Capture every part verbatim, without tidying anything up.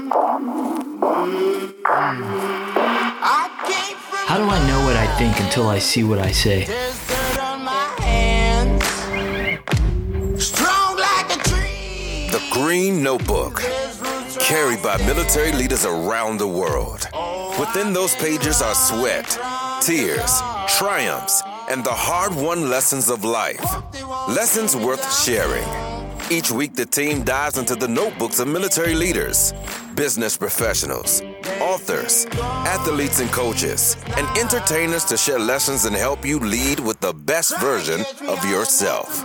How do I know what I think until I see what I say? The Green Notebook, carried by military leaders around the world. Within those pages are sweat, tears, triumphs, and the hard-won lessons of life. Lessons worth sharing. Each week, the team dives into the notebooks of military leaders, business professionals, authors, athletes and coaches, and entertainers to share lessons and help you lead with the best version of yourself.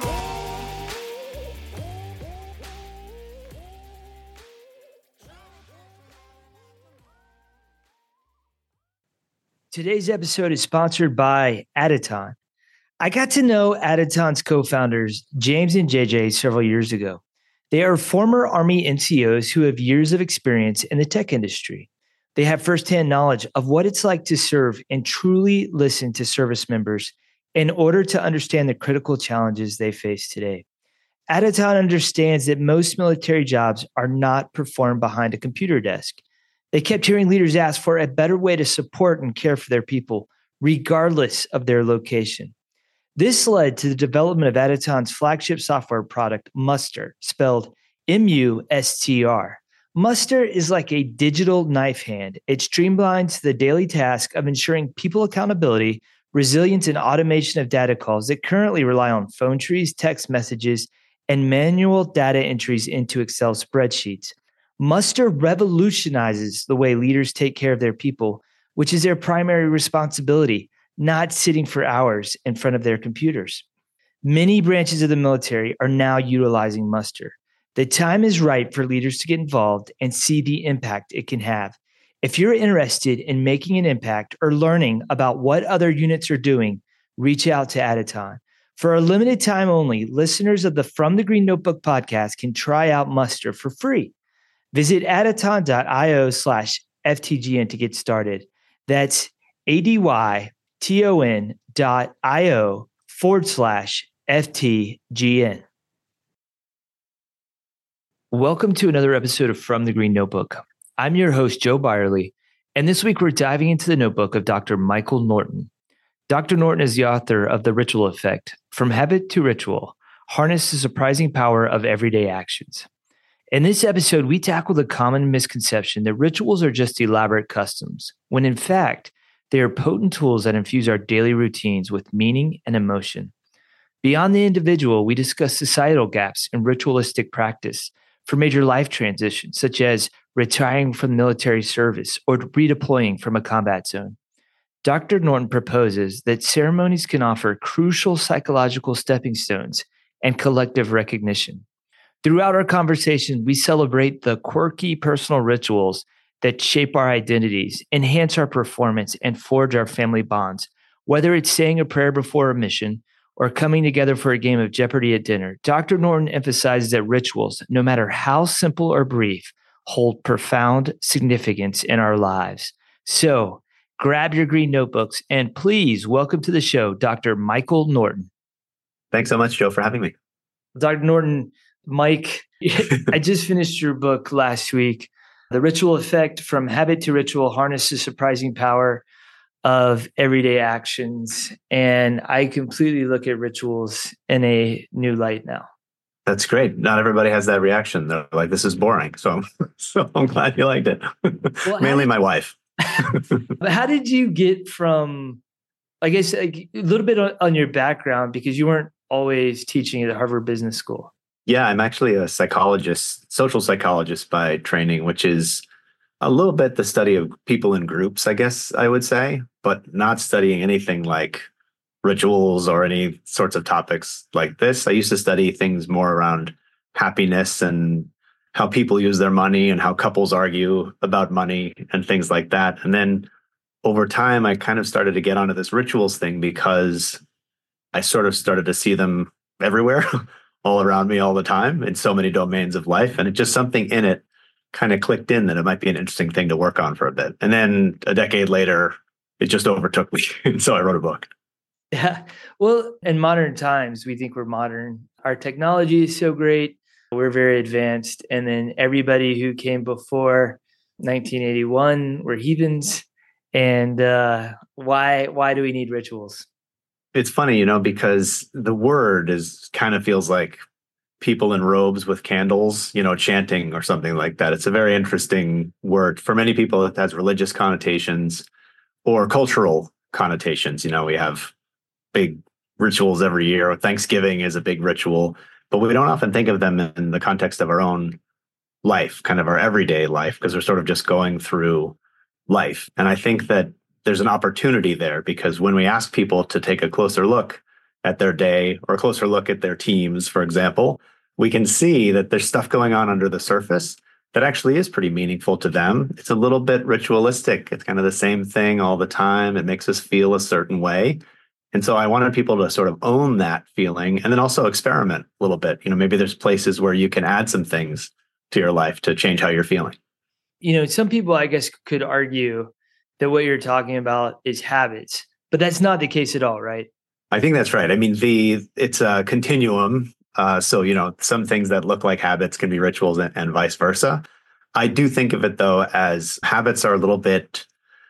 Today's episode is sponsored by Aditon. I got to know Aditon's co-founders, James and J J, several years ago. They are former Army N C Os who have years of experience in the tech industry. They have firsthand knowledge of what it's like to serve and truly listen to service members in order to understand the critical challenges they face today. Aditon understands that most military jobs are not performed behind a computer desk. They kept hearing leaders ask for a better way to support and care for their people, regardless of their location. This led to the development of Aditon's flagship software product, Muster, spelled M U S T R. Muster is like a digital knife hand. It streamlines the daily task of ensuring people accountability, resilience, and automation of data calls that currently rely on phone trees, text messages, and manual data entries into Excel spreadsheets. Muster revolutionizes the way leaders take care of their people, which is their primary responsibility, not sitting for hours in front of their computers. Many branches of the military are now utilizing Muster. The time is right for leaders to get involved and see the impact it can have. If you're interested in making an impact or learning about what other units are doing, reach out to Aditon. For a limited time only, listeners of the From the Green Notebook podcast can try out Muster for free. Visit aditon.io slash FTGN to get started. That's A-D-Y-T-O-N dot I-O forward slash F-T-G-N. Welcome to another episode of From the Green Notebook. I'm your host, Joe Byerly, and this week we're diving into the notebook of Doctor Michael Norton. Doctor Norton is the author of The Ritual Effect, From Habit to Ritual, Harness the Surprising Power of Everyday Actions. In this episode, we tackle the common misconception that rituals are just elaborate customs, when in fact, they are potent tools that infuse our daily routines with meaning and emotion. Beyond the individual, we discuss societal gaps in ritualistic practice for major life transitions, such as retiring from military service or redeploying from a combat zone. Doctor Norton proposes that ceremonies can offer crucial psychological stepping stones and collective recognition. Throughout our conversation, we celebrate the quirky personal rituals that shape our identities, enhance our performance, and forge our family bonds. Whether it's saying a prayer before a mission or coming together for a game of Jeopardy at dinner, Doctor Norton emphasizes that rituals, no matter how simple or brief, hold profound significance in our lives. So grab your green notebooks and please welcome to the show, Doctor Michael Norton. Thanks so much, Joe, for having me. Doctor Norton, Mike, I just finished your book last week, The Ritual Effect, From Habit to Ritual, Harness the Surprising Power of Everyday Actions. And I completely look at rituals in a new light now. That's great. Not everybody has that reaction. They're like, this is boring. So, so I'm glad you liked it. Well, Mainly did, my wife. How did you get from, I guess, like, a little bit on, on your background, because you weren't always teaching at Harvard Business School. Yeah, I'm actually a psychologist, social psychologist by training, which is a little bit the study of people in groups, I guess I would say, but not studying anything like rituals or any sorts of topics like this. I used to study things more around happiness and how people use their money and how couples argue about money and things like that. And then over time, I kind of started to get onto this rituals thing because I sort of started to see them everywhere. all around me all the time in so many domains of life. And it just something in it kind of clicked in that it might be an interesting thing to work on for a bit. And then a decade later, it just overtook me. And so I wrote a book. Yeah. Well, in modern times, we think we're modern. Our technology is so great. We're very advanced. And then everybody who came before nineteen eighty-one, we're heathens. And uh, why why do we need rituals? It's funny, you know, because the word is kind of feels like people in robes with candles, you know, chanting or something like that. It's a very interesting word. For many people, it has religious connotations or cultural connotations. You know, we have big rituals every year. Thanksgiving is a big ritual, but we don't often think of them in the context of our own life, kind of our everyday life, because we're sort of just going through life. And I think that there's an opportunity there, because when we ask people to take a closer look at their day or a closer look at their teams, for example, we can see that there's stuff going on under the surface that actually is pretty meaningful to them. It's a little bit ritualistic. It's kind of the same thing all the time. It makes us feel a certain way. And so I wanted people to sort of own that feeling and then also experiment a little bit. You know, maybe there's places where you can add some things to your life to change how you're feeling. You know, some people, I guess, could argue that what you're talking about is habits, but that's not the case at all, right? I think that's right. I mean, the it's a continuum. Uh, so, you know, some things that look like habits can be rituals and, and vice versa. I do think of it, though, as habits are a little bit,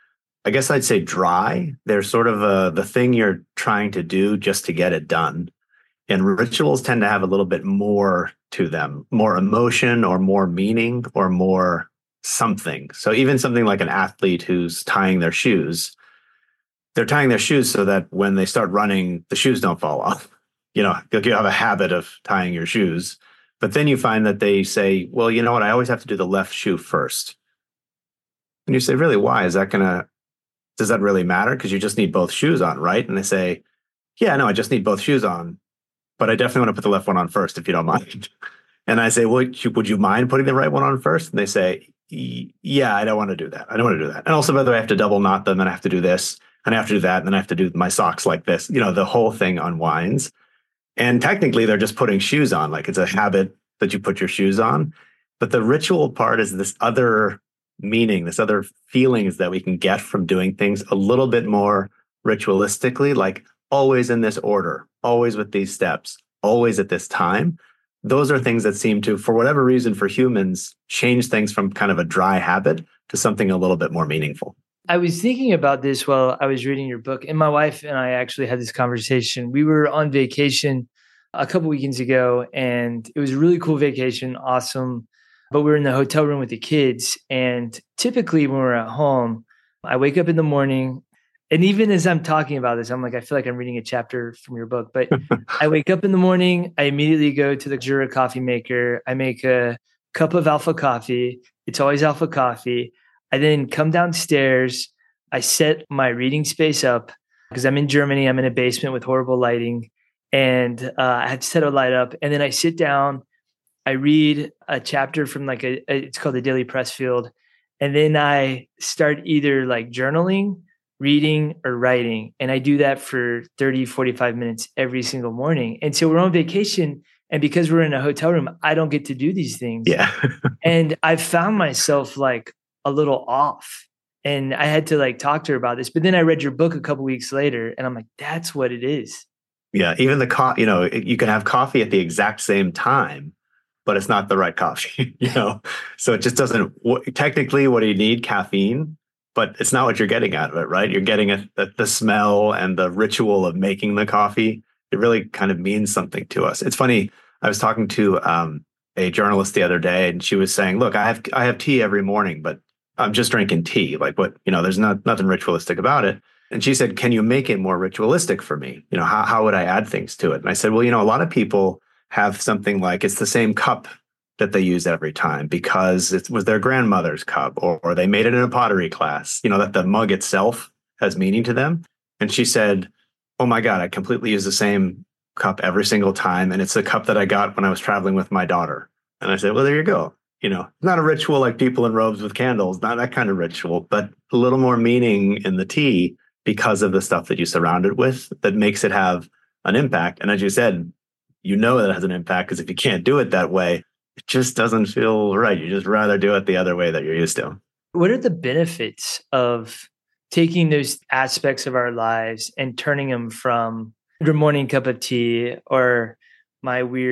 I guess I'd say dry. They're sort of a, the thing you're trying to do just to get it done. And rituals tend to have a little bit more to them, more emotion or more meaning or more something. So even something like an athlete who's tying their shoes, they're tying their shoes so that when they start running, the shoes don't fall off. You know, you have a habit of tying your shoes, but then you find that they say, well, you know what, I always have to do the left shoe first. And you say, really, why? Is that going to, does that really matter? Because you just need both shoes on, right? And they say, yeah, no, I just need both shoes on, but I definitely want to put the left one on first, if you don't mind. And I say, well, would you mind putting the right one on first? And they say, yeah, I don't want to do that. I don't want to do that. And also, by the way, I have to double knot them and I have to do this and I have to do that. And then I have to do my socks like this. You know, the whole thing unwinds. And technically, they're just putting shoes on. Like it's a habit that you put your shoes on. But the ritual part is this other meaning, this other feelings that we can get from doing things a little bit more ritualistically, like always in this order, always with these steps, always at this time. Those are things that seem to, for whatever reason, for humans, change things from kind of a dry habit to something a little bit more meaningful. I was thinking about this while I was reading your book, and my wife and I actually had this conversation. We were on vacation a couple weekends ago, and it was a really cool vacation, awesome. But we were in the hotel room with the kids, and typically when we're at home, I wake up in the morning, and even as I'm talking about this, I'm like, I feel like I'm reading a chapter from your book. But I wake up in the morning, I immediately go to the Jura coffee maker. I make a cup of alpha coffee. It's always alpha coffee. I then come downstairs. I set my reading space up because I'm in Germany. I'm in a basement with horrible lighting. And uh, I had to set a light up. And then I sit down. I read a chapter from like a, a it's called the Daily Pressfield. And then I start either like journaling, reading, or writing. And I do that for thirty, forty-five minutes every single morning. And so we're on vacation. And because we're in a hotel room, I don't get to do these things. Yeah. And I've found myself like a little off. And I had to like talk to her about this. But then I read your book a couple weeks later and I'm like, that's what it is. Yeah. Even the co- you know, you can have coffee at the exact same time, but it's not the right coffee, you know? So it just doesn't, technically what do you need? Caffeine, but it's not what you're getting out of it, right? You're getting a, a, the smell and the ritual of making the coffee. It really kind of means something to us. It's funny. I was talking to um, a journalist the other day and she was saying, look, I have, I have tea every morning, but I'm just drinking tea. Like what, you know, there's not nothing ritualistic about it. And she said, can you make it more ritualistic for me? You know, how, how would I add things to it? And I said, well, you know, a lot of people have something like it's the same cup that they use every time because it was their grandmother's cup or, or they made it in a pottery class, you know, that the mug itself has meaning to them. And she said, oh my God, I completely use the same cup every single time. And it's the cup that I got when I was traveling with my daughter. And I said, well, there you go. You know, not a ritual like people in robes with candles, not that kind of ritual, but a little more meaning in the tea because of the stuff that you surround it with that makes it have an impact. And as you said, you know that it has an impact because if you can't do it that way, it just doesn't feel right. You just rather do it the other way that you're used to. What are the benefits of taking those aspects of our lives and turning them from your morning cup of tea or my weird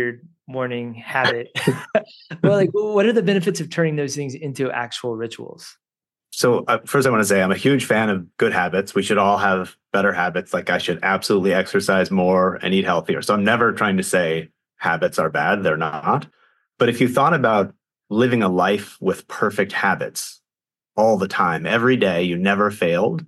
morning habit. Well, like, what are the benefits of turning those things into actual rituals? So uh, first, I want to say I'm a huge fan of good habits. We should all have better habits. Like I should absolutely exercise more and eat healthier. So I'm never trying to say habits are bad. They're not. But if you thought about living a life with perfect habits all the time, every day, you never failed,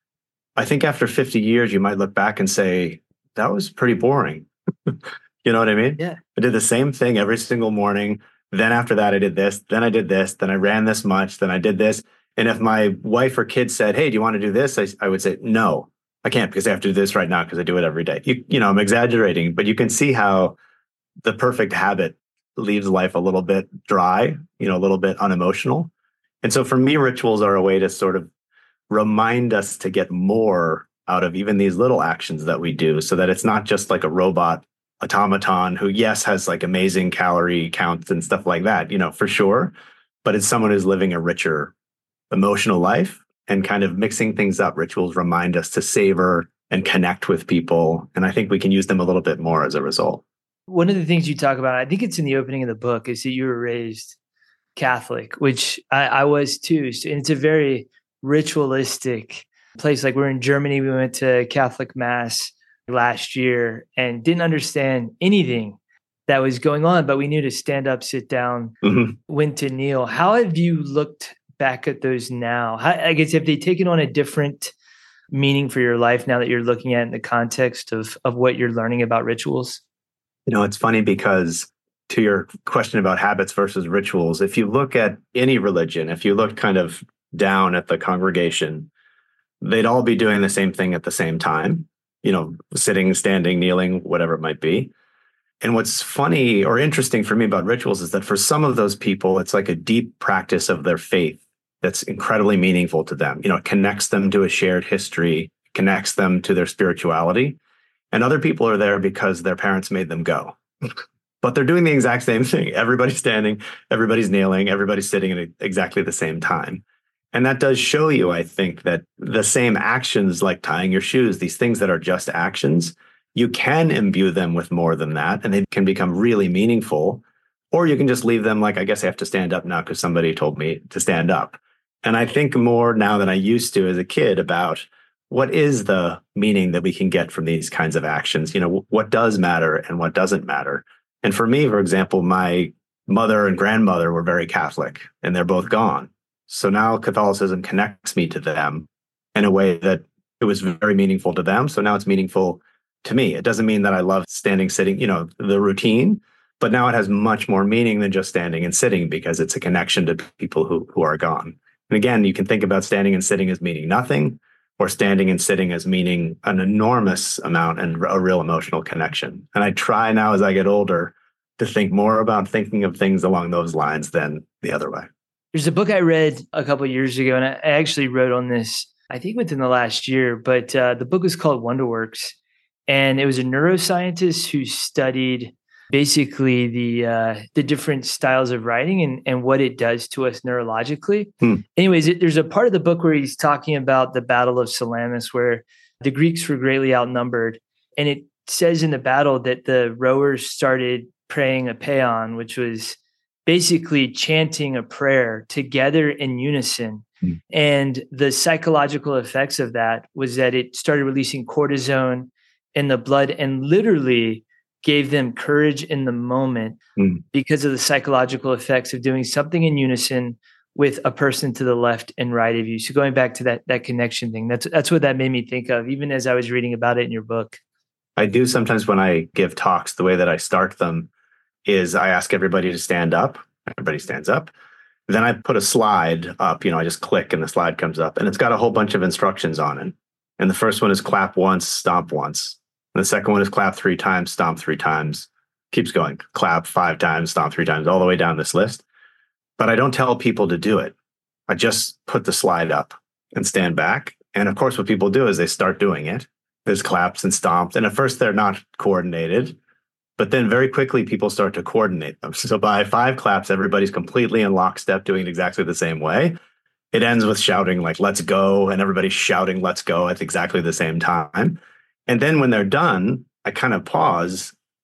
I think after fifty years, you might look back and say, that was pretty boring. You know what I mean? Yeah. I did the same thing every single morning. Then after that, I did this. Then I did this. Then I ran this much. Then I did this. And if my wife or kids said, hey, do you want to do this? I, I would say, no, I can't because I have to do this right now because I do it every day. You, you know, I'm exaggerating, but you can see how the perfect habit leaves life a little bit dry, you know, a little bit unemotional. And so for me, rituals are a way to sort of remind us to get more out of even these little actions that we do so that it's not just like a robot automaton who, yes, has like amazing calorie counts and stuff like that, you know, for sure. But it's someone who's living a richer emotional life and kind of mixing things up. Rituals remind us to savor and connect with people. And I think we can use them a little bit more as a result. One of the things you talk about, I think it's in the opening of the book, is that you were raised Catholic, which I, I was too. So, and it's a very ritualistic place. Like we're in Germany, we went to Catholic Mass last year and didn't understand anything that was going on, but we knew to stand up, sit down, mm-hmm. when to kneel. How have you looked back at those now? How, I guess, have they taken on a different meaning for your life now that you're looking at it in the context of, of what you're learning about rituals? You know, it's funny because to your question about habits versus rituals, if you look at any religion, if you look kind of down at the congregation, they'd all be doing the same thing at the same time, you know, sitting, standing, kneeling, whatever it might be. And what's funny or interesting for me about rituals is that for some of those people, it's like a deep practice of their faith that's incredibly meaningful to them. You know, it connects them to a shared history, connects them to their spirituality. And other people are there because their parents made them go. But they're doing the exact same thing. Everybody's standing, everybody's kneeling, everybody's sitting at exactly the same time. And that does show you, I think, that the same actions like tying your shoes, these things that are just actions, you can imbue them with more than that, and they can become really meaningful. Or you can just leave them like, I guess I have to stand up now because somebody told me to stand up. And I think more now than I used to as a kid about what is the meaning that we can get from these kinds of actions? You know, what does matter and what doesn't matter? And for me, for example, my mother and grandmother were very Catholic, and they're both gone. So now Catholicism connects me to them in a way that it was very meaningful to them. So now it's meaningful to me. It doesn't mean that I love standing, sitting, you know, the routine, but now it has much more meaning than just standing and sitting because it's a connection to people who, who are gone. And again, you can think about standing and sitting as meaning nothing, or standing and sitting as meaning an enormous amount and a real emotional connection. And I try now as I get older to think more about thinking of things along those lines than the other way. There's a book I read a couple of years ago, and I actually wrote on this, I think within the last year, but uh, the book is called Wonderworks. And it was a neuroscientist who studied basically the uh, the different styles of writing and, and what it does to us neurologically. Hmm. Anyways, it, there's a part of the book where he's talking about the Battle of Salamis, where the Greeks were greatly outnumbered. And it says in the battle that the rowers started praying a paean, which was basically chanting a prayer together in unison. Hmm. And the psychological effects of that was that it started releasing cortisone in the blood and literally gave them courage in the moment mm. because of the psychological effects of doing something in unison with a person to the left and right of you. So going back to that that connection thing, that's that's what that made me think of, even as I was reading about it in your book. I do sometimes when I give talks, the way that I start them is I ask everybody to stand up. Everybody stands up. Then I put a slide up, you know, I just click and the slide comes up and it's got a whole bunch of instructions on it. And the first one is clap once, stomp once. And the second one is clap three times, stomp three times. Keeps going. Clap five times, stomp three times, all the way down this list. But I don't tell people to do it. I just put the slide up and stand back. And of course, what people do is they start doing it. There's claps and stomps. And at first, they're not coordinated. But then very quickly, people start to coordinate them. So by five claps, everybody's completely in lockstep doing it exactly the same way. It ends with shouting like, let's go. And everybody's shouting, let's go at exactly the same time. And then when they're done, I kind of pause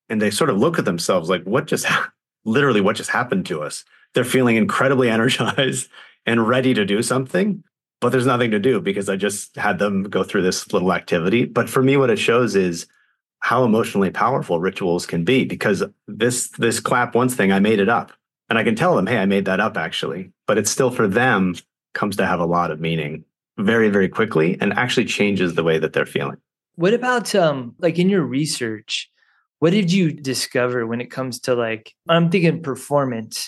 and they sort of look at themselves like, what just ha- literally what just happened to us? They're feeling incredibly energized and ready to do something, but there's nothing to do because I just had them go through this little activity. But for me, what it shows is how emotionally powerful rituals can be, because this this clap once thing, I made it up. And I can tell them, hey, I made that up actually. But it's still for them comes to have a lot of meaning very, very quickly and actually changes the way that they're feeling. What about um like in your research, what did you discover when it comes to like, I'm thinking performance,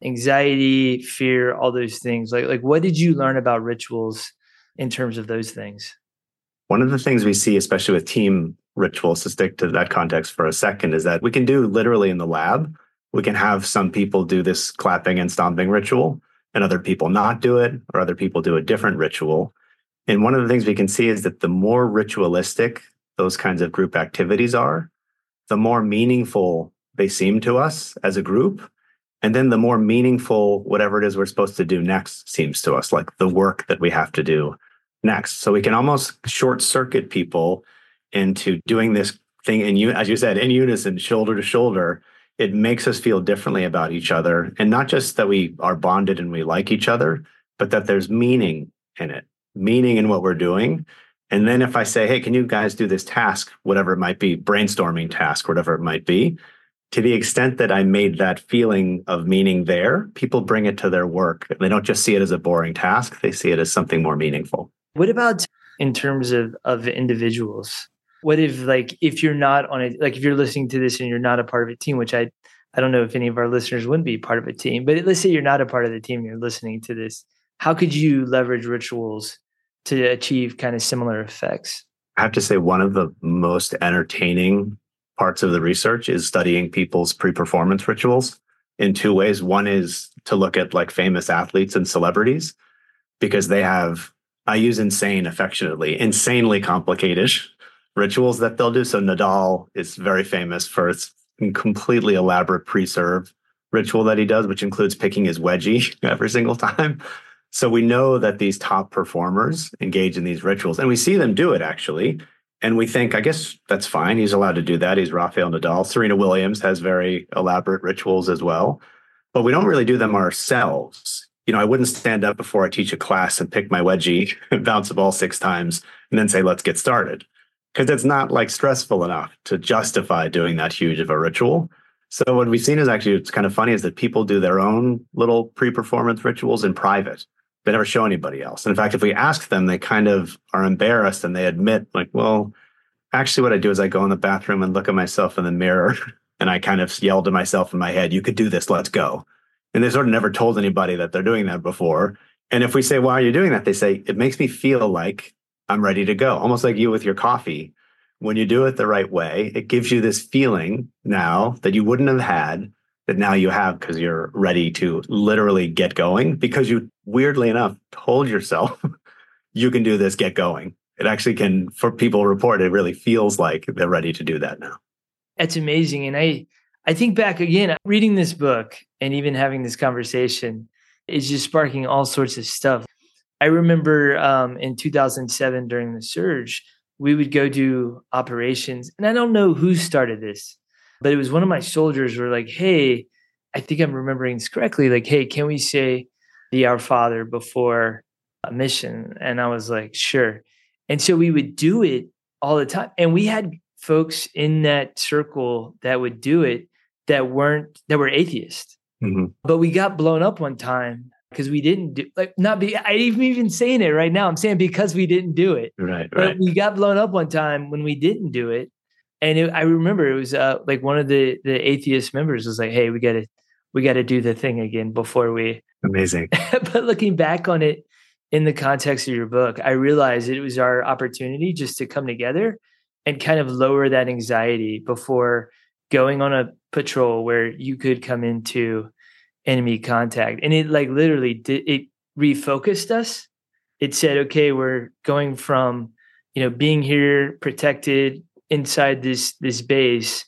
anxiety, fear, all those things? Like, like what did you learn about rituals in terms of those things? One of the things we see, especially with team rituals, to stick to that context for a second, is that we can do literally in the lab. We can have some people do this clapping and stomping ritual and other people not do it, or other people do a different ritual. And one of the things we can see is that the more ritualistic those kinds of group activities are, the more meaningful they seem to us as a group. And then the more meaningful whatever it is we're supposed to do next seems to us, like the work that we have to do next. So we can almost short circuit people into doing this thing in you, as you said, in unison, shoulder to shoulder. It makes us feel differently about each other. And not just that we are bonded and we like each other, but that there's meaning in it, meaning in what we're doing. And then if I say, hey, can you guys do this task, whatever it might be, brainstorming task, whatever it might be, to the extent that I made that feeling of meaning there, people bring it to their work. They don't just see it as a boring task. They see it as something more meaningful. What about in terms of, of individuals? What if, like, if you're not on it, like if you're listening to this and you're not a part of a team, which I, I don't know if any of our listeners wouldn't be part of a team, but let's say you're not a part of the team, you're listening to this. How could you leverage rituals to achieve kind of similar effects? I have to say one of the most entertaining parts of the research is studying people's pre-performance rituals in two ways. One is to look at like famous athletes and celebrities, because they have, I use insane affectionately, insanely complicated rituals that they'll do. So Nadal is very famous for its completely elaborate pre-serve ritual that he does, which includes picking his wedgie every single time. So we know that these top performers engage in these rituals, and we see them do it actually. And we think, I guess that's fine. He's allowed to do that. He's Rafael Nadal. Serena Williams has very elaborate rituals as well, but we don't really do them ourselves. You know, I wouldn't stand up before I teach a class and pick my wedgie and bounce the ball six times and then say, let's get started. Because it's not like stressful enough to justify doing that huge of a ritual. So what we've seen is actually, it's kind of funny, is that people do their own little pre-performance rituals in private. They never show anybody else. And in fact, if we ask them, they kind of are embarrassed and they admit like, well, actually what I do is I go in the bathroom and look at myself in the mirror and I kind of yell to myself in my head, you could do this, let's go. And they sort of never told anybody that they're doing that before. And if we say, why are you doing that? They say, it makes me feel like I'm ready to go. Almost like you with your coffee. When you do it the right way, it gives you this feeling now that you wouldn't have had, that now you have, because you're ready to literally get going, because you, weirdly enough, told yourself you can do this, get going. It actually can, for people report, it really feels like they're ready to do that now. That's amazing. And I, I think back again, reading this book and even having this conversation is just sparking all sorts of stuff. I remember um, in two thousand seven during the surge, we would go do operations. And I don't know who started this, but it was one of my soldiers who were like, hey, I think I'm remembering this correctly. Like, hey, can we say the Our Father before a mission? And I was like, sure. And so we would do it all the time. And we had folks in that circle that would do it that weren't, that were atheists. Mm-hmm. But we got blown up one time because we didn't do, like, not be, I'm even saying it right now. I'm saying because we didn't do it. Right, but right. We got blown up one time when we didn't do it. And it, I remember it was uh, like one of the, the atheist members was like, hey, we got to, we got to do the thing again before we. Amazing. But looking back on it in the context of your book, I realized it was our opportunity just to come together and kind of lower that anxiety before going on a patrol where you could come into enemy contact. And it like literally did, it refocused us. It said, okay, we're going from, you know, being here protected inside this, this base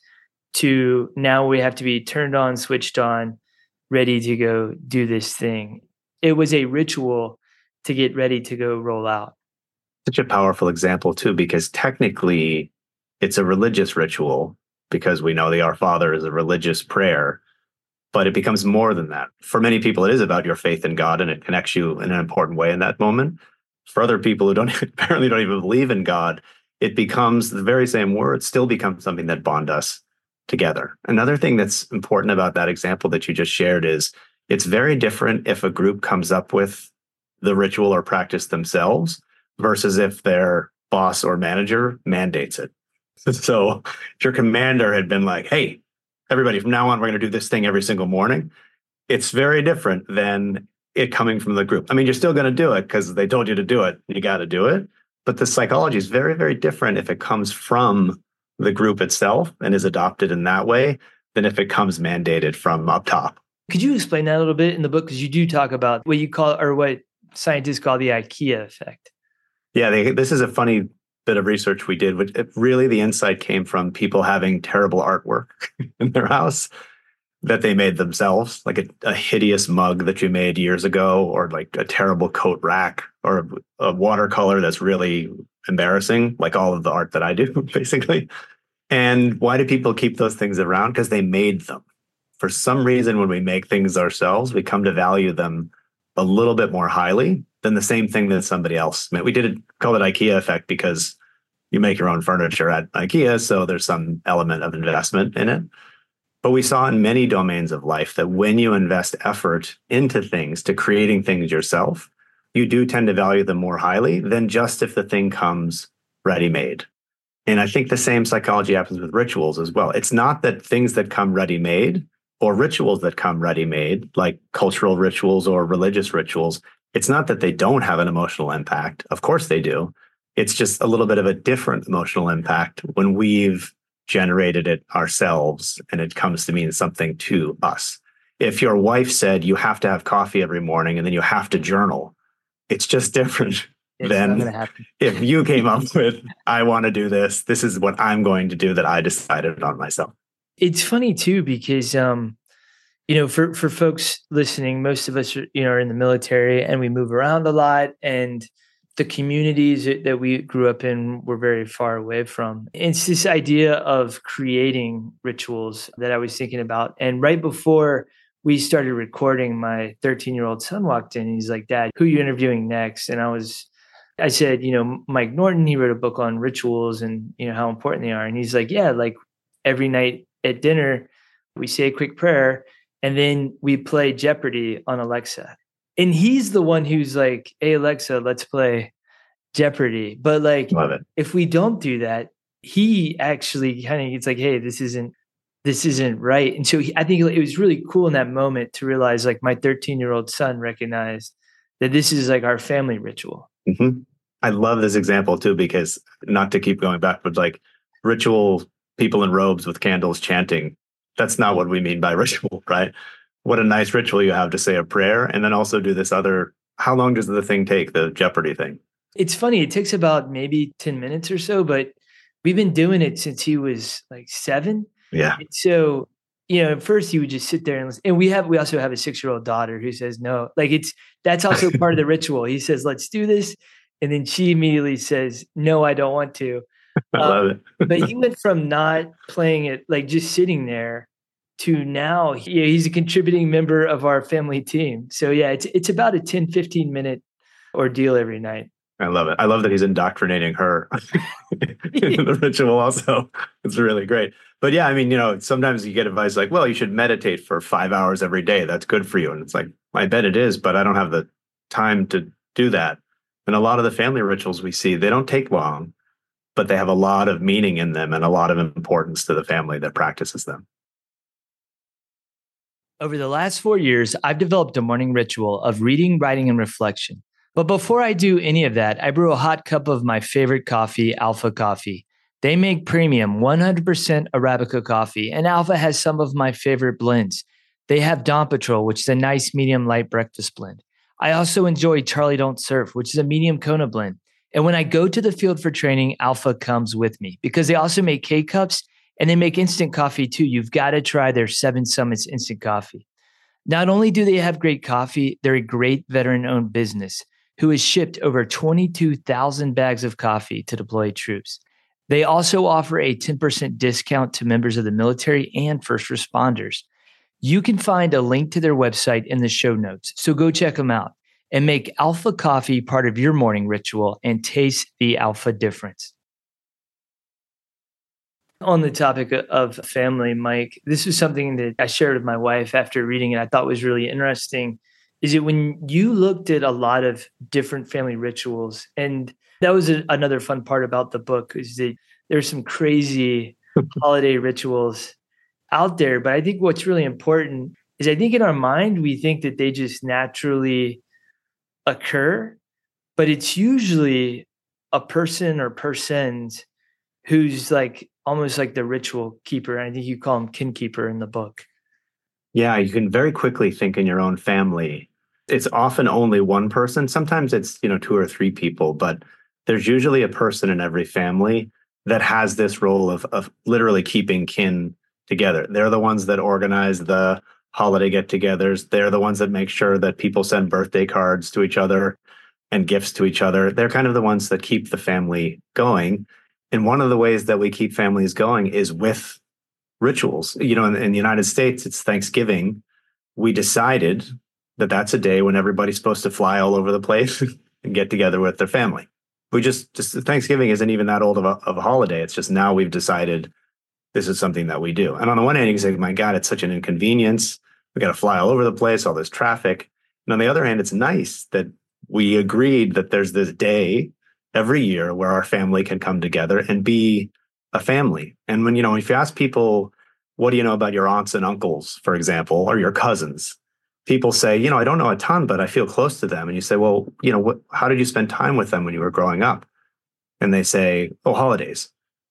to now we have to be turned on, switched on, ready to go do this thing. It was a ritual to get ready to go roll out. Such a powerful example too, because technically it's a religious ritual, because we know the Our Father is a religious prayer, but it becomes more than that. For many people, it is about your faith in God, and it connects you in an important way in that moment. For other people who don't apparently don't even believe in God, it becomes the very same word, still becomes something that bond us together. Another thing that's important about that example that you just shared is it's very different if a group comes up with the ritual or practice themselves versus if their boss or manager mandates it. So if your commander had been like, hey, everybody, from now on, we're going to do this thing every single morning, it's very different than it coming from the group. I mean, you're still going to do it because they told you to do it. You got to do it. But the psychology is very, very different if it comes from the group itself and is adopted in that way than if it comes mandated from up top. Could you explain that a little bit in the book? Because you do talk about what you call, or what scientists call the IKEA effect. Yeah, they, this is a funny bit of research we did, which it, really the insight came from people having terrible artwork in their house that they made themselves, like a, a hideous mug that you made years ago, or like a terrible coat rack, or a, a watercolor that's really embarrassing, like all of the art that I do, basically. And why do people keep those things around? Because they made them. For some reason, when we make things ourselves, we come to value them a little bit more highly than the same thing that somebody else made. We did it, call it IKEA effect because you make your own furniture at IKEA, so there's some element of investment in it. But we saw in many domains of life that when you invest effort into things, to creating things yourself, you do tend to value them more highly than just if the thing comes ready-made. And I think the same psychology happens with rituals as well. It's not that things that come ready-made or rituals that come ready-made, like cultural rituals or religious rituals, it's not that they don't have an emotional impact. Of course they do. It's just a little bit of a different emotional impact when we've generated it ourselves and it comes to mean something to us. If your wife said you have to have coffee every morning and then you have to journal, it's just different It's than if you came up with, I want to do this. This is what I'm going to do that I decided on myself. It's funny too, because, um, you know, for, for folks listening, most of us are, you know, are in the military and we move around a lot, and the communities that we grew up in were very far away from. It's this idea of creating rituals that I was thinking about. And right before we started recording, my thirteen-year-old son walked in and he's like, Dad, who are you interviewing next? And I was, I said, you know, Mike Norton, he wrote a book on rituals and, you know, how important they are. And he's like, yeah, like every night at dinner, we say a quick prayer and then we play Jeopardy on Alexa. And he's the one who's like, hey, Alexa, let's play Jeopardy. But like, Love it. If we don't do that, he actually kind of, it's like, hey, this isn't, this isn't right. And so he, I think it was really cool in that moment to realize, like, my thirteen-year-old son recognized that this is like our family ritual. Mm-hmm. I love this example too, because not to keep going back, but like ritual people in robes with candles chanting, that's not what we mean by ritual, right? What a nice ritual you have to say a prayer and then also do this other. How long does the thing take, the Jeopardy thing? It's funny. It takes about maybe ten minutes or so, but we've been doing it since he was like seven. Yeah. And so, you know, at first he would just sit there and listen. And we have, we also have a six-year-old daughter who says no. Like it's, that's also part of the ritual. He says, let's do this. And then she immediately says, no, I don't want to. I um, love it. But he went from not playing it, like just sitting there, to now he, he's a contributing member of our family team. So yeah, it's it's about a ten, fifteen minute ordeal every night. I love it. I love that he's indoctrinating her in the ritual also. It's really great. But yeah, I mean, you know, sometimes you get advice like, well, you should meditate for five hours every day. That's good for you. And it's like, I bet it is, but I don't have the time to do that. And a lot of the family rituals we see, they don't take long, but they have a lot of meaning in them and a lot of importance to the family that practices them. Over the last four years, I've developed a morning ritual of reading, writing, and reflection. But before I do any of that, I brew a hot cup of my favorite coffee, Alpha Coffee. They make premium one hundred percent Arabica coffee, and Alpha has some of my favorite blends. They have Dawn Patrol, which is a nice medium light breakfast blend. I also enjoy Charlie Don't Surf, which is a medium Kona blend. And when I go to the field for training, Alpha comes with me because they also make K-Cups and they make instant coffee too. You've got to try their Seven Summits instant coffee. Not only do they have great coffee, they're a great veteran-owned business who has shipped over twenty-two thousand bags of coffee to deployed troops. They also offer a ten percent discount to members of the military and first responders. You can find a link to their website in the show notes, so go check them out and make Alpha Coffee part of your morning ritual and taste the Alpha difference. On the topic of family, Mike, this is something that I shared with my wife after reading it. I thought was really interesting. Is it when you looked at a lot of different family rituals, and that was a, another fun part about the book, is that there's some crazy holiday rituals out there. But I think what's really important is I think in our mind, we think that they just naturally occur, but it's usually a person or persons who's like almost like the ritual keeper. I think you call him kin keeper in the book. Yeah, you can very quickly think in your own family. It's often only one person. Sometimes it's, you know, two or three people, but there's usually a person in every family that has this role of, of literally keeping kin together. They're the ones that organize the holiday get-togethers. They're the ones that make sure that people send birthday cards to each other and gifts to each other. They're kind of the ones that keep the family going. And one of the ways that we keep families going is with rituals. You know, in, in the United States, it's Thanksgiving. We decided that that's a day when everybody's supposed to fly all over the place and get together with their family. We just, just Thanksgiving isn't even that old of a, of a holiday. It's just now we've decided this is something that we do. And on the one hand, you can say, my God, it's such an inconvenience. We got to fly all over the place, all this traffic. And on the other hand, it's nice that we agreed that there's this day every year where our family can come together and be a family. And when, you know, if you ask people, what do you know about your aunts and uncles, for example, or your cousins? People say, you know, I don't know a ton, but I feel close to them. And you say, well, you know, what, how did you spend time with them when you were growing up? And they say, oh, holidays.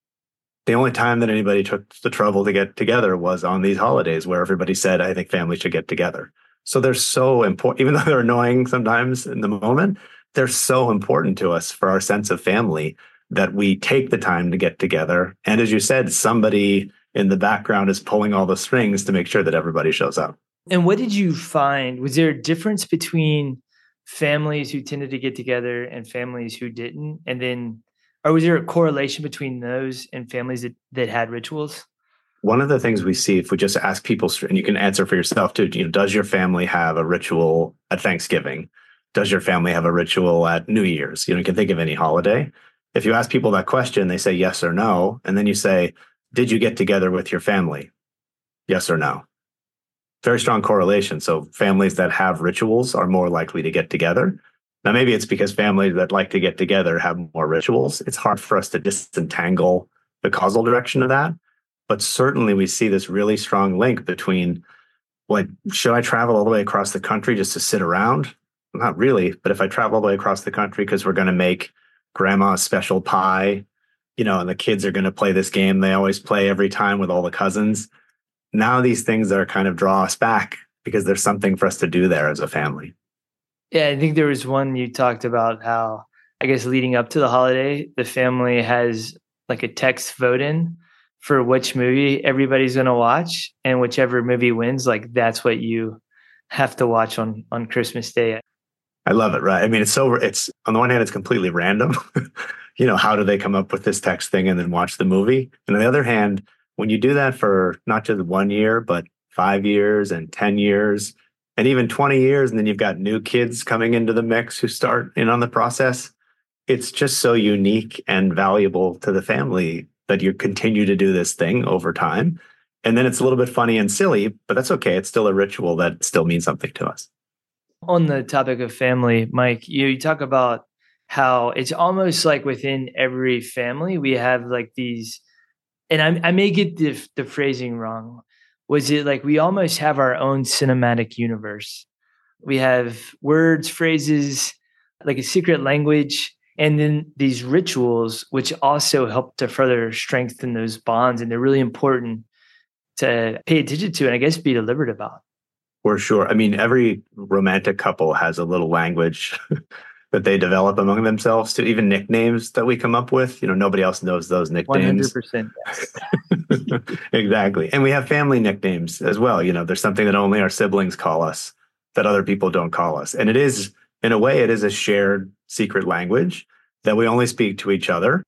The only time that anybody took the trouble to get together was on these holidays where everybody said, I think families should get together. So they're so important, even though they're annoying sometimes in the moment, they're so important to us for our sense of family that we take the time to get together. And as you said, somebody in the background is pulling all the strings to make sure that everybody shows up. And what did you find? Was there a difference between families who tended to get together and families who didn't? And then, or was there a correlation between those and families that, that had rituals? One of the things we see, if we just ask people, and you can answer for yourself too, you know, does your family have a ritual at Thanksgiving? Does your family have a ritual at New Year's? You know, you can think of any holiday. If you ask people that question, they say yes or no. And then you say, did you get together with your family? Yes or no? Very strong correlation. So families that have rituals are more likely to get together. Now, maybe it's because families that like to get together have more rituals. It's hard for us to disentangle the causal direction of that. But certainly we see this really strong link between, like, should I travel all the way across the country just to sit around? Not really. But if I travel all the way across the country because we're going to make grandma's special pie, you know, and the kids are going to play this game they always play every time with all the cousins. Now these things are kind of draw us back because there's something for us to do there as a family. Yeah, I think there was one you talked about how, I guess, leading up to the holiday, the family has like a text vote-in for which movie everybody's going to watch, and whichever movie wins, like that's what you have to watch on, on Christmas Day. I love it, right? I mean, it's so, it's on the one hand, it's completely random. You know, how do they come up with this text thing and then watch the movie? And on the other hand, when you do that for not just one year, but five years and ten years and even twenty years, and then you've got new kids coming into the mix who start in on the process, it's just so unique and valuable to the family that you continue to do this thing over time. And then it's a little bit funny and silly, but that's okay. It's still a ritual that still means something to us. On the topic of family, Mike, you, you talk about how it's almost like within every family, we have like these, and I, I may get the, the phrasing wrong. Was it like we almost have our own cinematic universe? We have words, phrases, like a secret language, and then these rituals, which also help to further strengthen those bonds. And they're really important to pay attention to and I guess be deliberate about. For sure. I mean, every romantic couple has a little language that they develop among themselves, to even nicknames that we come up with. You know, nobody else knows those nicknames. one hundred percent. Yes. Exactly. And we have family nicknames as well. You know, there's something that only our siblings call us that other people don't call us. And it is, in a way, it is a shared secret language that we only speak to each other.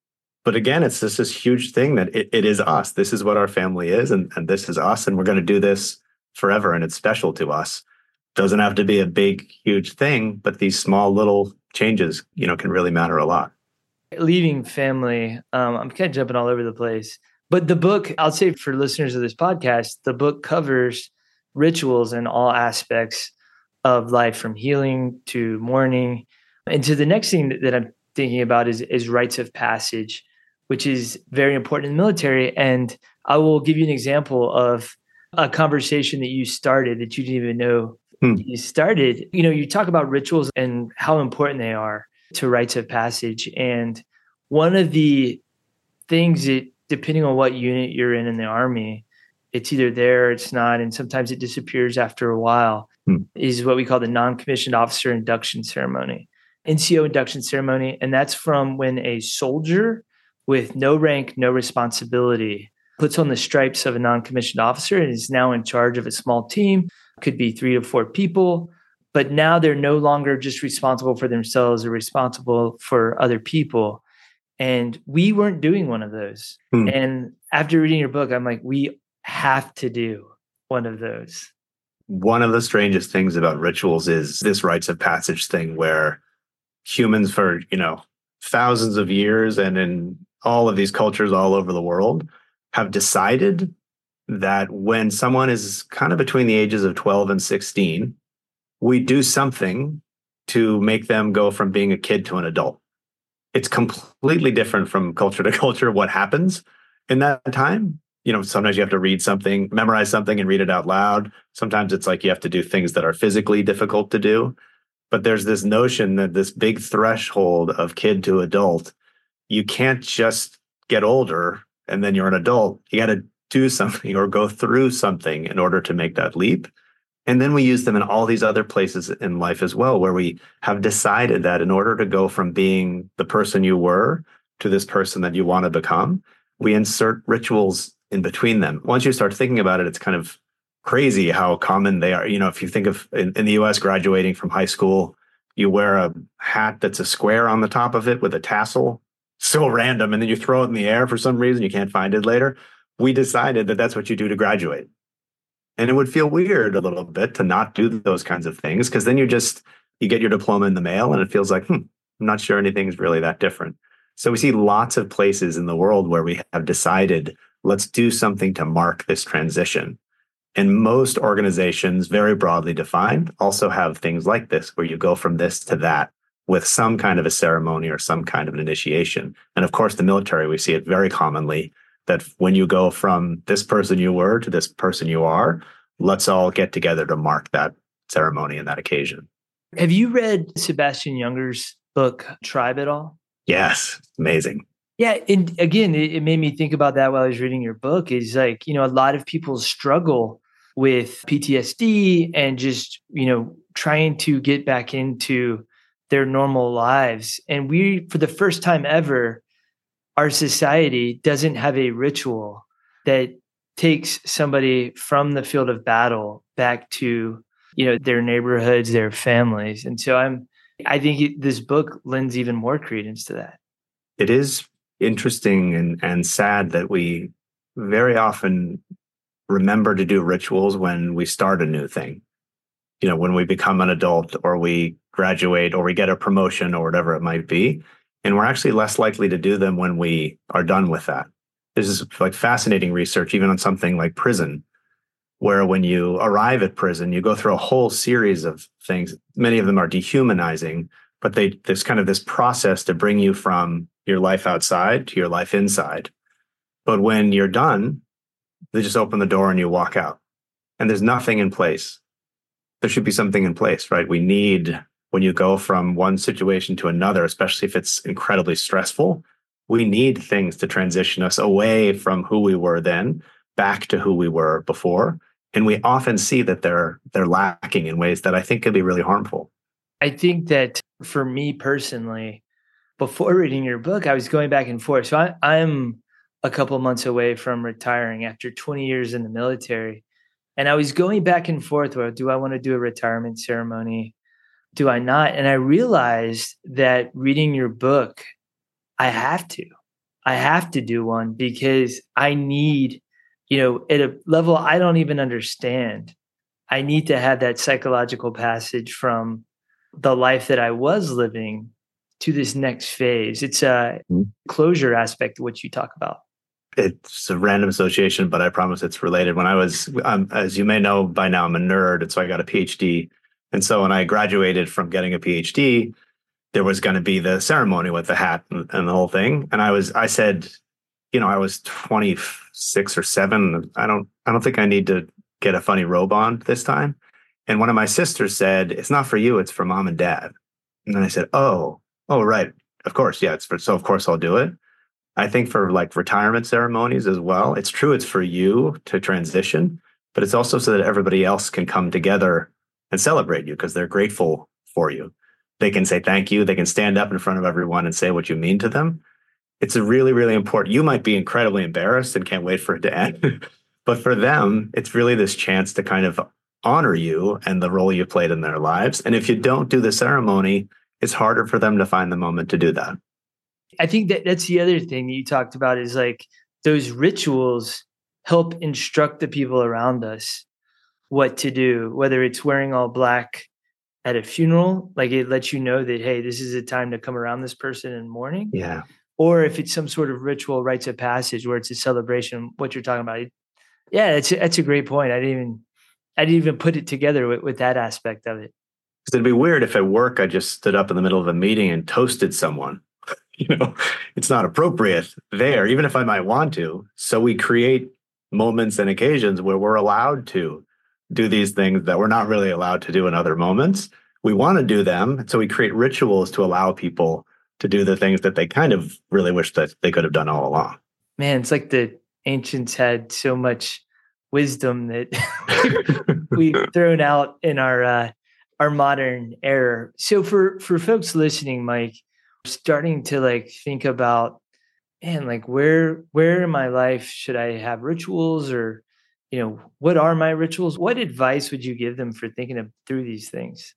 But again, it's just this huge thing that it, it is us. This is what our family is, and, and this is us, and we're going to do this forever, and it's special to us. Doesn't have to be a big, huge thing, but these small little changes, you know, can really matter a lot. Leaving family, um, I'm kind of jumping all over the place. But the book, I'll say for listeners of this podcast, the book covers rituals in all aspects of life, from healing to mourning. And to the next thing that I'm thinking about is, is rites of passage, which is very important in the military. And I will give you an example of a conversation that you started that you didn't even know hmm. you started. You know, you talk about rituals and how important they are to rites of passage. And one of the things that, depending on what unit you're in in the Army, it's either there or it's not, and sometimes it disappears after a while, hmm. is what we call the non-commissioned officer induction ceremony, N C O induction ceremony. And that's from when a soldier with no rank, no responsibility puts on the stripes of a non-commissioned officer and is now in charge of a small team, could be three to four people. But now they're no longer just responsible for themselves, they're responsible for other people. And we weren't doing one of those. Hmm. And after reading your book, I'm like, we have to do one of those. One of the strangest things about rituals is this rites of passage thing where humans for, you know, thousands of years and in all of these cultures all over the world have decided that when someone is kind of between the ages of twelve and sixteen, we do something to make them go from being a kid to an adult. It's completely different from culture to culture what happens in that time. You know, sometimes you have to read something, memorize something and read it out loud. Sometimes it's like you have to do things that are physically difficult to do. But there's this notion that this big threshold of kid to adult, you can't just get older and then you're an adult. You got to do something or go through something in order to make that leap. And then we use them in all these other places in life as well, where we have decided that in order to go from being the person you were to this person that you want to become, we insert rituals in between them. Once you start thinking about it, it's kind of crazy how common they are. You know, if you think of in, in the U S graduating from high school, you wear a hat that's a square on the top of it with a tassel. So random. And then you throw it in the air for some reason. You can't find it later. We decided that that's what you do to graduate. And it would feel weird a little bit to not do those kinds of things, because then you just, you get your diploma in the mail and it feels like, hmm, I'm not sure anything's really that different. So we see lots of places in the world where we have decided, let's do something to mark this transition. And most organizations, very broadly defined, also have things like this, where you go from this to that with some kind of a ceremony or some kind of an initiation. And of course, the military, we see it very commonly, that when you go from this person you were to this person you are, let's all get together to mark that ceremony and that occasion. Have you read Sebastian Junger's book, Tribe, at all? Yes. Amazing. Yeah. And again, it, it made me think about that while I was reading your book. Is like, you know, a lot of people struggle with P T S D and just, you know, trying to get back into their normal lives. And we, for the first time ever, our society doesn't have a ritual that takes somebody from the field of battle back to, you know, their neighborhoods, their families. And so I'm, I think it, this book lends even more credence to that. It is interesting and, and sad that we very often remember to do rituals when we start a new thing. You know, when we become an adult or we graduate or we get a promotion or whatever it might be. And we're actually less likely to do them when we are done with that. This is like fascinating research, even on something like prison, where when you arrive at prison, you go through a whole series of things. Many of them are dehumanizing, but they there's kind of this process to bring you from your life outside to your life inside. But when you're done, they just open the door and you walk out. And there's nothing in place. There should be something in place, right? We need, when you go from one situation to another, especially if it's incredibly stressful, we need things to transition us away from who we were then back to who we were before. And we often see that they're they're lacking in ways that I think could be really harmful. I think that for me personally, before reading your book, I was going back and forth. So I, I'm a couple months away from retiring after twenty years in the military. And I was going back and forth with, do I want to do a retirement ceremony? Do I not? And I realized that reading your book, I have to. I have to do one because I need, you know, at a level I don't even understand. I need to have that psychological passage from the life that I was living to this next phase. It's a closure aspect of what you talk about. It's a random association, but I promise it's related. When I was, um, as you may know by now, I'm a nerd. And so I got a PhD. And so when I graduated from getting a PhD, there was going to be the ceremony with the hat and, and the whole thing. And I was, I said, you know, I was twenty-six or seven. I don't, I don't think I need to get a funny robe on this time. And one of my sisters said, it's not for you, it's for mom and dad. And then I said, oh, oh, right. Of course. Yeah. It's for, so of course I'll do it. I think for like retirement ceremonies as well, it's true. It's for you to transition, but it's also so that everybody else can come together and celebrate you because they're grateful for you. They can say thank you. They can stand up in front of everyone and say what you mean to them. It's a really, really important. You might be incredibly embarrassed and can't wait for it to end. But for them, it's really this chance to kind of honor you and the role you played in their lives. And if you don't do the ceremony, it's harder for them to find the moment to do that. I think that that's the other thing you talked about is like those rituals help instruct the people around us what to do, whether it's wearing all black at a funeral, like it lets you know that, hey, this is a time to come around this person in the morning. Yeah. Or if it's some sort of ritual rites of passage where it's a celebration, what you're talking about. Yeah, that's a, that's a great point. I didn't even I didn't even put it together with, with that aspect of it. Because it'd be weird if at work I just stood up in the middle of a meeting and toasted someone. You know, it's not appropriate there, even if I might want to. So we create moments and occasions where we're allowed to do these things that we're not really allowed to do in other moments. We want to do them. So we create rituals to allow people to do the things that they kind of really wish that they could have done all along. Man, it's like the ancients had so much wisdom that we've thrown out in our uh, our modern era. So for for folks listening, Mike, starting to like think about, man, like where where in my life should I have rituals, or you know, what are my rituals? What advice would you give them for thinking of through these things?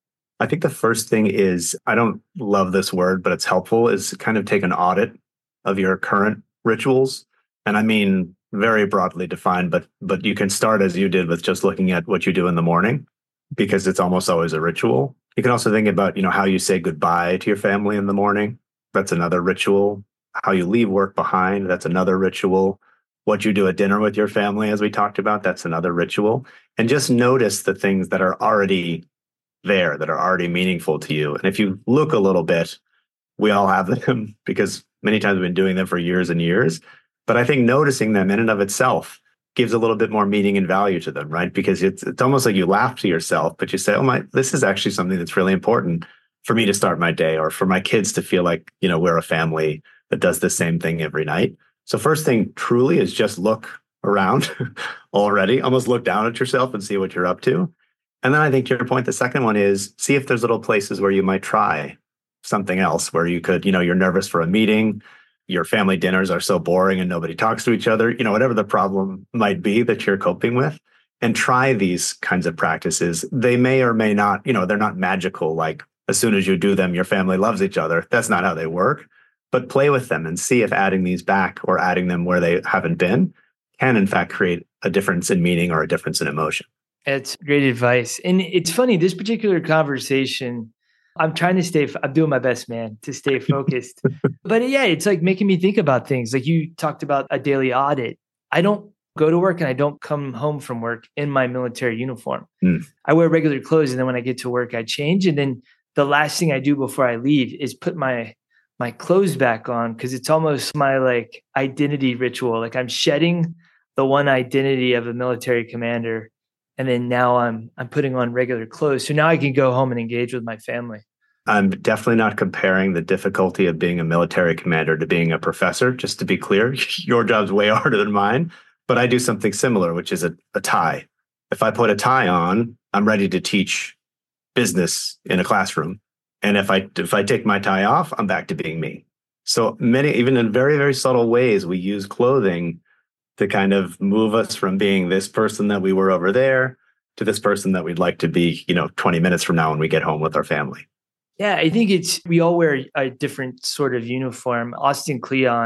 I think the first thing is, I don't love this word, but it's helpful, is kind of take an audit of your current rituals. And I mean, very broadly defined, but but you can start as you did with just looking at what you do in the morning, because it's almost always a ritual. You can also think about, you know, how you say goodbye to your family in the morning. That's another ritual. How you leave work behind. That's another ritual. What you do at dinner with your family, as we talked about, that's another ritual. And just notice the things that are already there, that are already meaningful to you. And if you look a little bit, we all have them because many times we've been doing them for years and years. But I think noticing them in and of itself gives a little bit more meaning and value to them, right? Because it's it's almost like you laugh to yourself, but you say, oh my, this is actually something that's really important for me to start my day, or for my kids to feel like, you know, we're a family that does the same thing every night. So first thing truly is just look around already, almost look down at yourself and see what you're up to. And then I think to your point, the second one is see if there's little places where you might try something else, where you could, you know, you're nervous for a meeting, your family dinners are so boring and nobody talks to each other, you know, whatever the problem might be that you're coping with, and try these kinds of practices. They may or may not, you know, they're not magical. Like as soon as you do them, your family loves each other. That's not how they work. But play with them and see if adding these back or adding them where they haven't been can in fact create a difference in meaning or a difference in emotion. It's great advice. And it's funny, this particular conversation, I'm trying to stay, I'm doing my best, man, to stay focused. But yeah, it's like making me think about things. Like you talked about a daily audit. I don't go to work and I don't come home from work in my military uniform. Mm. I wear regular clothes. And then when I get to work, I change. And then the last thing I do before I leave is put my my clothes back on, because it's almost my like identity ritual. Like I'm shedding the one identity of a military commander. And then now I'm I'm putting on regular clothes. So now I can go home and engage with my family. I'm definitely not comparing the difficulty of being a military commander to being a professor. Just to be clear, your job's way harder than mine. But I do something similar, which is a, a tie. If I put a tie on, I'm ready to teach business in a classroom. And if I if I take my tie off, I'm back to being me. So many, even in very, very subtle ways, we use clothing to kind of move us from being this person that we were over there to this person that we'd like to be, you know, twenty minutes from now when we get home with our family. Yeah, I think it's, we all wear a different sort of uniform. Austin Kleon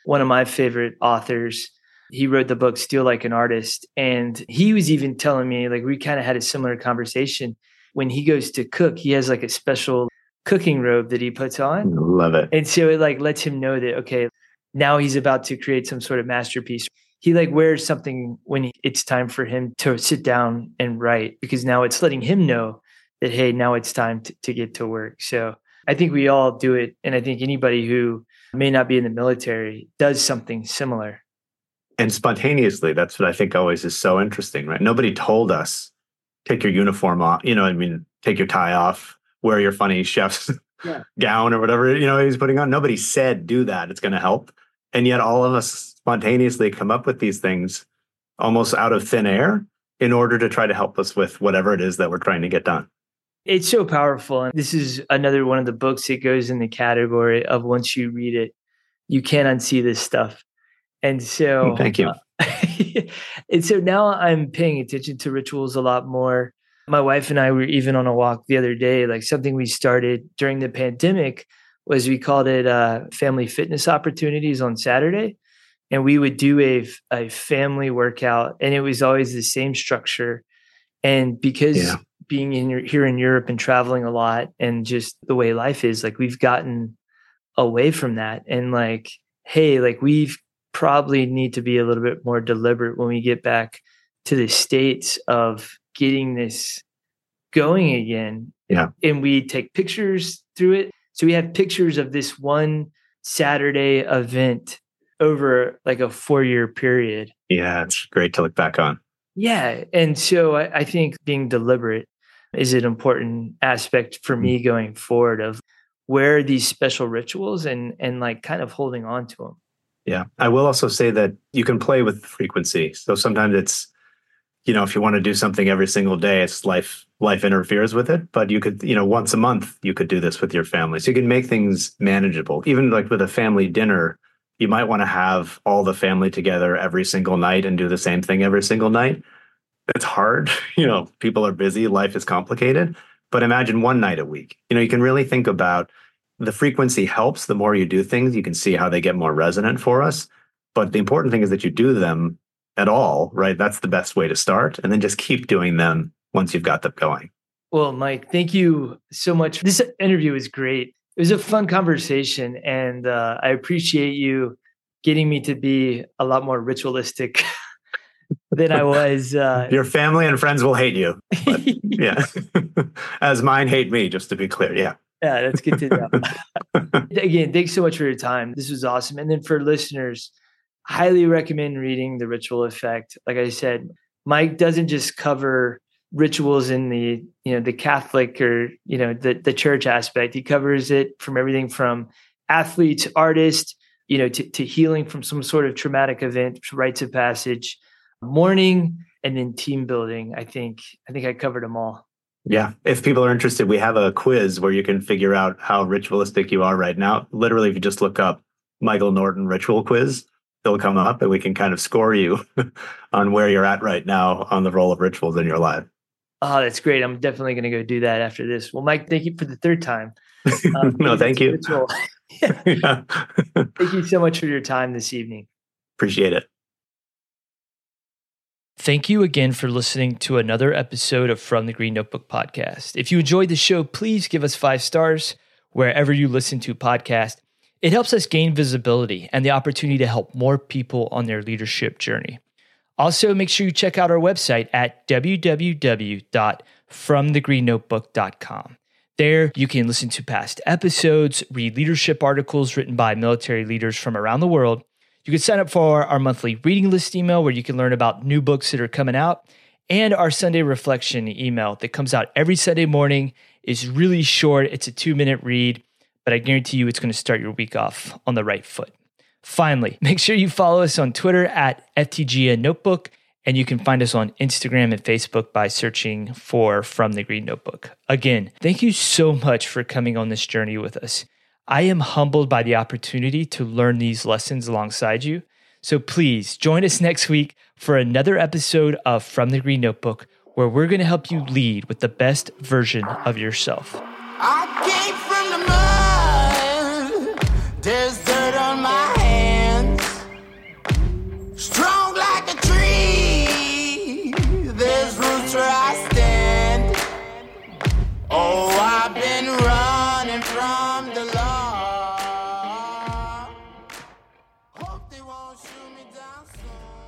one of my favorite authors. He wrote the book Steal Like an Artist. And he was even telling me, like, we kind of had a similar conversation. When he goes to cook, he has like a special cooking robe that he puts on. Love it. And so it like lets him know that, okay, now he's about to create some sort of masterpiece. He like wears something when he, it's time for him to sit down and write, because now it's letting him know that, hey, now it's time to, to get to work. So I think we all do it. And I think anybody who may not be in the military does something similar. And spontaneously, that's what I think always is so interesting, right? Nobody told us, take your uniform off, you know, I mean, take your tie off, wear your funny chef's yeah. gown or whatever, you know, he's putting on. Nobody said, do that. It's going to help. And yet all of us spontaneously come up with these things almost out of thin air in order to try to help us with whatever it is that we're trying to get done. It's so powerful. And this is another one of the books that goes in the category of once you read it, you can't unsee this stuff. And so, thank you. Uh, and so now I'm paying attention to rituals a lot more. My wife and I were even on a walk the other day. Like, something we started during the pandemic was we called it uh, family fitness opportunities on Saturday. And we would do a, a family workout, and it was always the same structure. And because yeah. being in here in Europe and traveling a lot and just the way life is, like, we've gotten away from that. And like, hey, like we've probably need to be a little bit more deliberate when we get back to the States of getting this going again. Yeah. And we take pictures through it. So we have pictures of this one Saturday event over like a four-year period. Yeah, it's great to look back on. Yeah. And so I, I think being deliberate is an important aspect for me going forward of where are these special rituals and and like kind of holding on to them. Yeah. I will also say that you can play with frequency. So sometimes it's, you know, if you want to do something every single day, it's life, life interferes with it. But you could, you know, once a month, you could do this with your family. So you can make things manageable. Even like with a family dinner, you might want to have all the family together every single night and do the same thing every single night. It's hard. You know, people are busy. Life is complicated. But imagine one night a week. You know, you can really think about the frequency helps. The more you do things, you can see how they get more resonant for us. But the important thing is that you do them at all, right? That's the best way to start. And then just keep doing them once you've got them going. Well, Mike, thank you so much. This interview was great. It was a fun conversation. And uh, I appreciate you getting me to be a lot more ritualistic than I was. Uh, Your family and friends will hate you. But, yeah. As mine hate me, just to be clear. Yeah. Yeah, that's good to know. Again, thanks so much for your time. This was awesome. And then for listeners, highly recommend reading The Ritual Effect. Like I said, Mike doesn't just cover rituals in the, you know, the Catholic or, you know, the, the church aspect. He covers it from everything from athletes, artists, you know, to, to healing from some sort of traumatic event, rites of passage, mourning, and then team building. I think, I think I covered them all. Yeah. If people are interested, we have a quiz where you can figure out how ritualistic you are right now. Literally, if you just look up Michael Norton ritual quiz, it'll come up and we can kind of score you on where you're at right now on the role of rituals in your life. Oh, that's great. I'm definitely going to go do that after this. Well, Mike, thank you for the third time. Um, no, thank you. yeah. Yeah. Thank you so much for your time this evening. Appreciate it. Thank you again for listening to another episode of From the Green Notebook podcast. If you enjoyed the show, please give us five stars wherever you listen to podcasts. It helps us gain visibility and the opportunity to help more people on their leadership journey. Also, make sure you check out our website at w w w dot from the green notebook dot com. There, you can listen to past episodes, read leadership articles written by military leaders from around the world. You can sign up for our monthly reading list email where you can learn about new books that are coming out, and our Sunday reflection email that comes out every Sunday morning. Is really short. It's a two-minute read, but I guarantee you it's going to start your week off on the right foot. Finally, make sure you follow us on Twitter at F T G N Notebook, and you can find us on Instagram and Facebook by searching for From the Green Notebook. Again, thank you so much for coming on this journey with us. I am humbled by the opportunity to learn these lessons alongside you. So please join us next week for another episode of From the Green Notebook, where we're going to help you lead with the best version of yourself. I came from the mud. There's dirt on my hands. won't shoot me down soon.